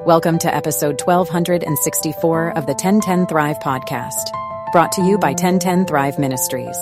Welcome to episode 1264 of the 1010 Thrive podcast, brought to you by 1010 Thrive Ministries.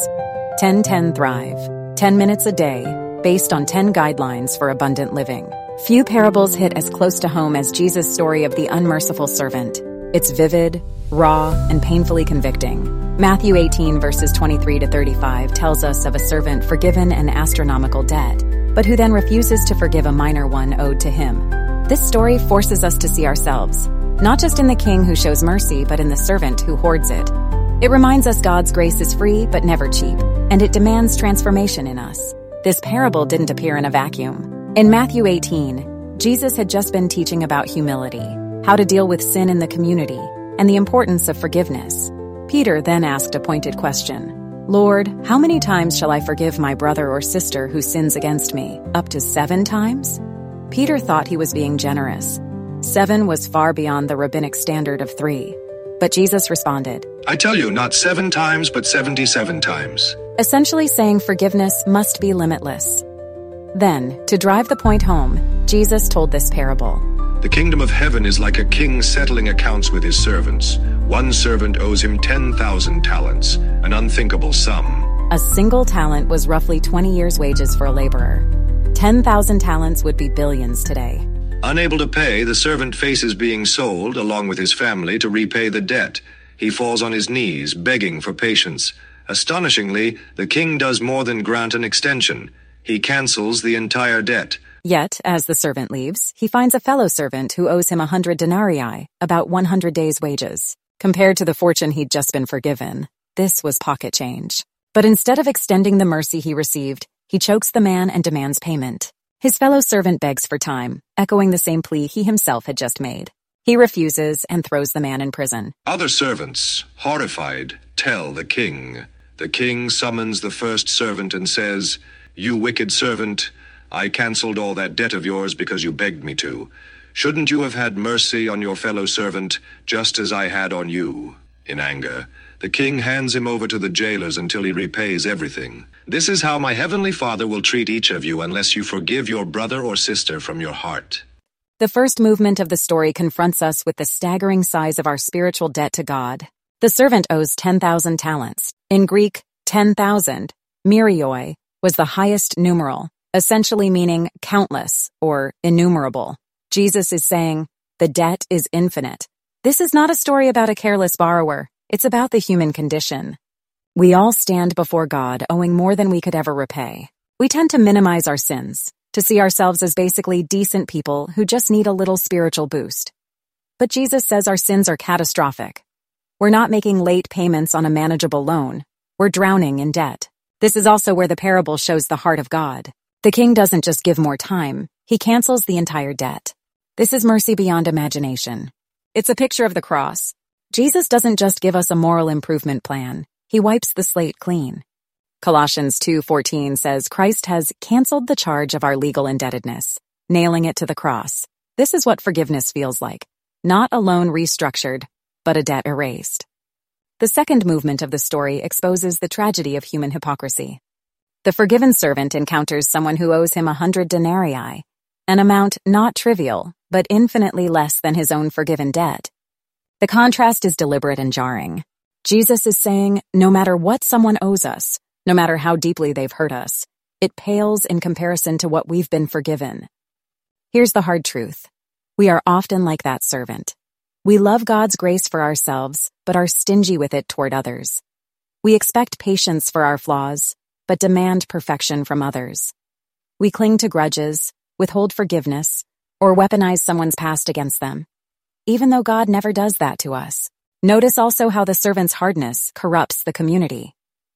1010 Thrive, 10 minutes a day, based on 10 guidelines for abundant living. Few parables hit as close to home as Jesus' story of the unmerciful servant. It's vivid, raw, and painfully convicting. Matthew 18 verses 23 to 35 tells us of a servant forgiven an astronomical debt, but who then refuses to forgive a minor one owed to him. This story forces us to see ourselves, not just in the king who shows mercy, but in the servant who hoards it. It reminds us God's grace is free but never cheap, and it demands transformation in us. This parable didn't appear in a vacuum. In Matthew 18, Jesus had just been teaching about humility, how to deal with sin in the community, and the importance of forgiveness. Peter then asked a pointed question. "Lord, how many times shall I forgive my brother or sister who sins against me? Up to 7 times?" Peter thought he was being generous. 7 was far beyond the rabbinic standard of 3. But Jesus responded, "I tell you, not 7 times, but 77 times. Essentially saying forgiveness must be limitless. Then, to drive the point home, Jesus told this parable. The kingdom of heaven is like a king settling accounts with his servants. One servant owes him 10,000 talents, an unthinkable sum. A single talent was roughly 20 years' wages for a laborer. 10,000 talents would be billions today. Unable to pay, the servant faces being sold, along with his family, to repay the debt. He falls on his knees, begging for patience. Astonishingly, the king does more than grant an extension. He cancels the entire debt. Yet, as the servant leaves, he finds a fellow servant who owes him 100 denarii, about 100 days' wages. Compared to the fortune he'd just been forgiven, this was pocket change. But instead of extending the mercy he received, he chokes the man and demands payment. His fellow servant begs for time, echoing the same plea he himself had just made. He refuses and throws the man in prison. Other servants, horrified, tell the king. The king summons the first servant and says, "You wicked servant, I canceled all that debt of yours because you begged me to. Shouldn't you have had mercy on your fellow servant, just as I had on you?" In anger, the king hands him over to the jailers until he repays everything. "This is how my heavenly Father will treat each of you unless you forgive your brother or sister from your heart." The first movement of the story confronts us with the staggering size of our spiritual debt to God. The servant owes 10,000 talents. In Greek, 10,000, myrioi, was the highest numeral, essentially meaning countless or innumerable. Jesus is saying, the debt is infinite. This is not a story about a careless borrower. It's about the human condition. We all stand before God owing more than we could ever repay. We tend to minimize our sins, to see ourselves as basically decent people who just need a little spiritual boost. But Jesus says our sins are catastrophic. We're not making late payments on a manageable loan. We're drowning in debt. This is also where the parable shows the heart of God. The king doesn't just give more time, he cancels the entire debt. This is mercy beyond imagination. It's a picture of the cross. Jesus doesn't just give us a moral improvement plan. He wipes the slate clean. Colossians 2:14 says Christ has canceled the charge of our legal indebtedness, nailing it to the cross. This is what forgiveness feels like. Not a loan restructured, but a debt erased. The second movement of the story exposes the tragedy of human hypocrisy. The forgiven servant encounters someone who owes him 100 denarii, an amount not trivial, but infinitely less than his own forgiven debt. The contrast is deliberate and jarring. Jesus is saying, no matter what someone owes us, no matter how deeply they've hurt us, it pales in comparison to what we've been forgiven. Here's the hard truth. We are often like that servant. We love God's grace for ourselves, but are stingy with it toward others. We expect patience for our flaws, but demand perfection from others. We cling to grudges, withhold forgiveness, or weaponize someone's past against them, even though God never does that to us. Notice also how the servant's hardness corrupts the community.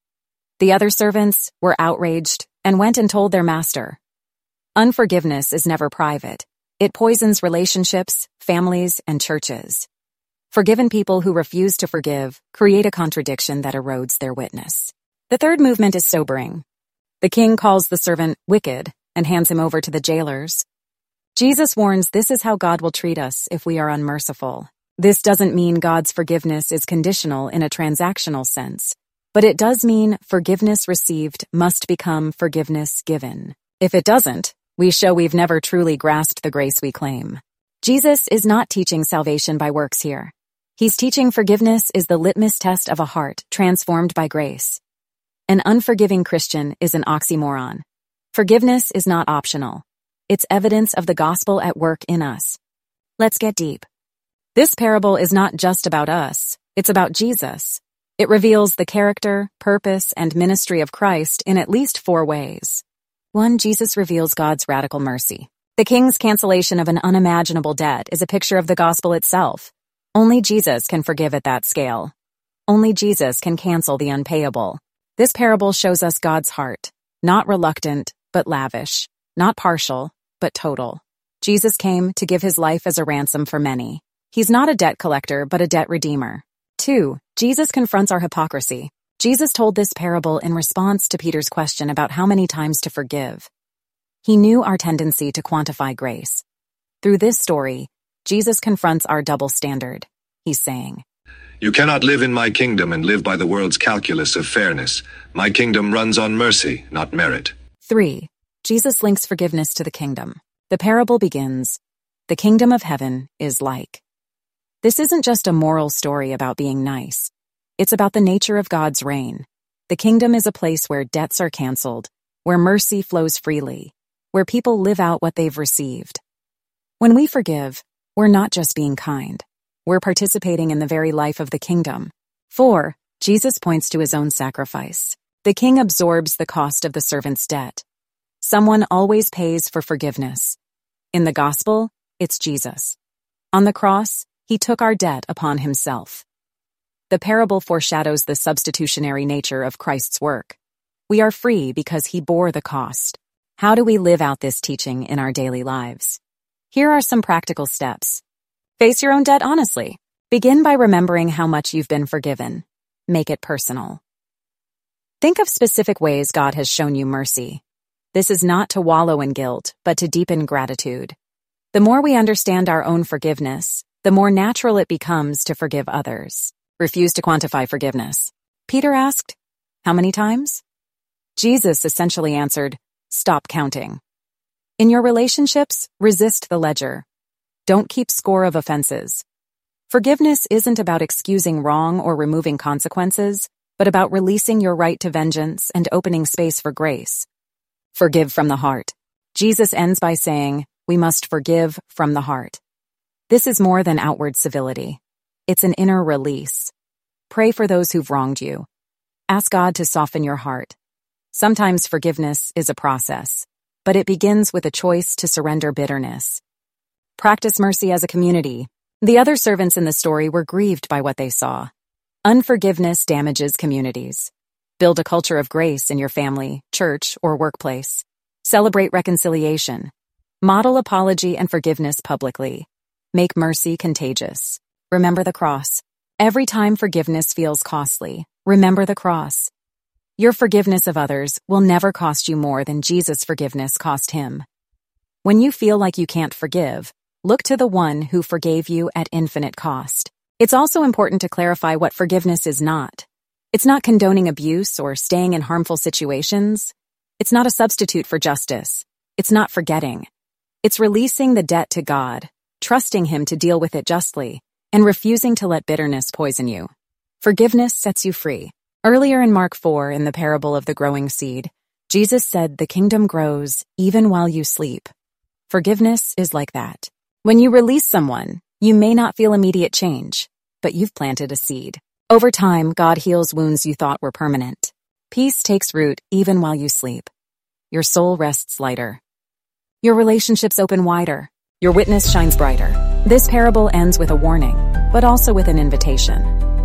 The other servants were outraged and went and told their master. Unforgiveness is never private. It poisons relationships, families, and churches. Forgiven people who refuse to forgive create a contradiction that erodes their witness. The third movement is sobering. The king calls the servant wicked and hands him over to the jailers. Jesus warns this is how God will treat us if we are unmerciful. This doesn't mean God's forgiveness is conditional in a transactional sense, but it does mean forgiveness received must become forgiveness given. If it doesn't, we show we've never truly grasped the grace we claim. Jesus is not teaching salvation by works here. He's teaching forgiveness is the litmus test of a heart transformed by grace. An unforgiving Christian is an oxymoron. Forgiveness is not optional. It's evidence of the gospel at work in us. Let's get deep. This parable is not just about us, it's about Jesus. It reveals the character, purpose, and ministry of Christ in at least 4 ways. 1. Jesus reveals God's radical mercy. The king's cancellation of an unimaginable debt is a picture of the gospel itself. Only Jesus can forgive at that scale. Only Jesus can cancel the unpayable. This parable shows us God's heart, not reluctant, but lavish, not partial, but total. Jesus came to give his life as a ransom for many. He's not a debt collector, but a debt redeemer. 2. Jesus confronts our hypocrisy. Jesus told this parable in response to Peter's question about how many times to forgive. He knew our tendency to quantify grace. Through this story, Jesus confronts our double standard. He's saying, You cannot live in my kingdom and live by the world's calculus of fairness. My kingdom runs on mercy, not merit. 3. Jesus links forgiveness to the kingdom. The parable begins, The kingdom of heaven is like. This isn't just a moral story about being nice. It's about the nature of God's reign. The kingdom is a place where debts are canceled, where mercy flows freely, where people live out what they've received. When we forgive, we're not just being kind. We're participating in the very life of the kingdom. 4. Jesus points to his own sacrifice. The king absorbs the cost of the servant's debt. Someone always pays for forgiveness. In the gospel, it's Jesus. On the cross, he took our debt upon himself. The parable foreshadows the substitutionary nature of Christ's work. We are free because he bore the cost. How do we live out this teaching in our daily lives? Here are some practical steps. Face your own debt honestly. Begin by remembering how much you've been forgiven. Make it personal. Think of specific ways God has shown you mercy. This is not to wallow in guilt, but to deepen gratitude. The more we understand our own forgiveness, the more natural it becomes to forgive others. Refuse to quantify forgiveness. Peter asked, How many times? Jesus essentially answered, Stop counting. In your relationships, resist the ledger. Don't keep score of offenses. Forgiveness isn't about excusing wrong or removing consequences, but about releasing your right to vengeance and opening space for grace. Forgive from the heart. Jesus ends by saying, we must forgive from the heart. This is more than outward civility. It's an inner release. Pray for those who've wronged you. Ask God to soften your heart. Sometimes forgiveness is a process, but it begins with a choice to surrender bitterness. Practice mercy as a community. The other servants in the story were grieved by what they saw. Unforgiveness damages communities. Build a culture of grace in your family, church, or workplace. Celebrate reconciliation. Model apology and forgiveness publicly. Make mercy contagious. Remember the cross. Every time forgiveness feels costly, remember the cross. Your forgiveness of others will never cost you more than Jesus' forgiveness cost him. When you feel like you can't forgive, look to the one who forgave you at infinite cost. It's also important to clarify what forgiveness is not. It's not condoning abuse or staying in harmful situations. It's not a substitute for justice. It's not forgetting. It's releasing the debt to God, trusting him to deal with it justly, and refusing to let bitterness poison you. Forgiveness sets you free. Earlier in Mark 4, in the parable of the growing seed, Jesus said the kingdom grows even while you sleep. Forgiveness is like that. When you release someone, you may not feel immediate change, but you've planted a seed. Over time, God heals wounds you thought were permanent. Peace takes root even while you sleep. Your soul rests lighter. Your relationships open wider. Your witness shines brighter. This parable ends with a warning, but also with an invitation.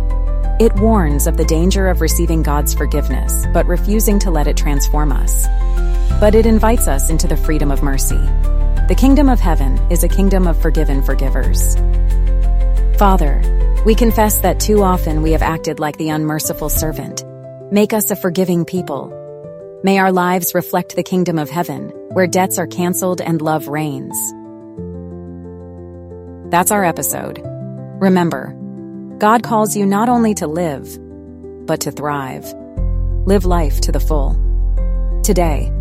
It warns of the danger of receiving God's forgiveness, but refusing to let it transform us. But it invites us into the freedom of mercy. The kingdom of heaven is a kingdom of forgiven forgivers. Father, we confess that too often we have acted like the unmerciful servant. Make us a forgiving people. May our lives reflect the kingdom of heaven, where debts are canceled and love reigns. That's our episode. Remember, God calls you not only to live, but to thrive. Live life to the full. Today,